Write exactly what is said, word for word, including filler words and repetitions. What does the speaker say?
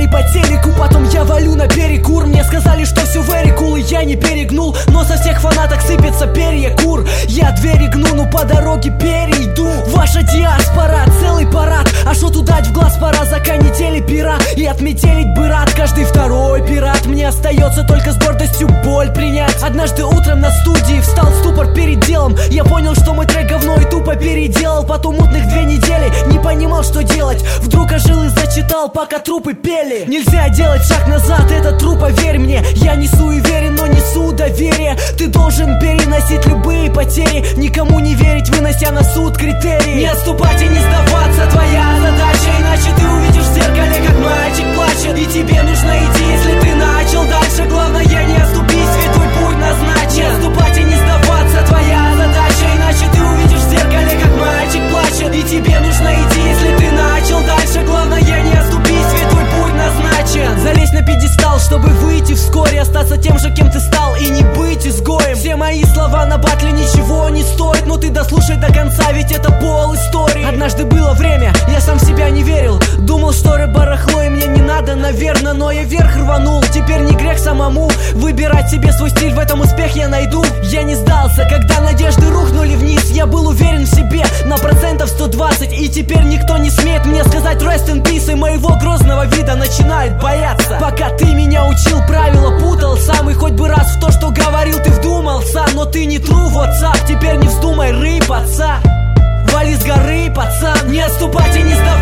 по телеку. Потом я валю на перекур. Мне сказали, что все very cool, и я не перегнул. Но со всех фанаток сыпется перья кур. Я двери гну, ну по дороге перейду. Ваша диаспора, целый парад. А шо тут дать в глаз пора, законетели пера. И отметелить бы рад каждый второй пират. Мне остается только с гордостью боль принять. Однажды утром на студии встал ступор перед делом. Я понял, что мой трек говно и тупо переделал. Потом мутных две недели не понимал, что делать. Вдруг ожил и зачитал, пока трупы пели. Нельзя делать шаг назад, это трупа, верь мне. Я не суеверен, но несу доверие. Ты должен переносить любые потери, никому не верить, вынося на суд критерии. Не отступать и не сдаваться, твоя задача. Иначе ты увидишь в зеркале, как мальчик плачет. И тебе нужно идти, если ты начал дальше. Главное не отступить, ведь твой путь назначен. Не отступать и не сдаваться, твоя задача. Иначе ты увидишь в зеркале, как мальчик плачет. И тебе нужно идти, если ты начал дальше. Главное не отступить, ведь твой путь назначен. Залезь на пьедестал, чтобы выйти вскоре, остаться тем же, кем ты стал, и не быть изгоем. Все мои слова на батле ничего не стоят, но ты дослушай до конца, ведь это пол истории. Однажды было время, я сам в себя не верил. Думал, что рэп барахло и мне не надо, наверное. Но я вверх рванул, теперь не грех самому выбирать себе свой стиль, в этом успех я найду. Я не сдался, когда надежды рухнули вниз. Я был уверен в себе на процентов сто двадцать. И теперь никто не смеет мне сказать rest in peace. И моего грозного вида начинает бояться. Пока ты меня учил, правила путал сам. И хоть бы раз в то, что говорил, ты вдумался. Но ты не true WhatsApp, теперь не вздумай рыпаться. Вали с горы, пацан, не отступать и не сдаваться.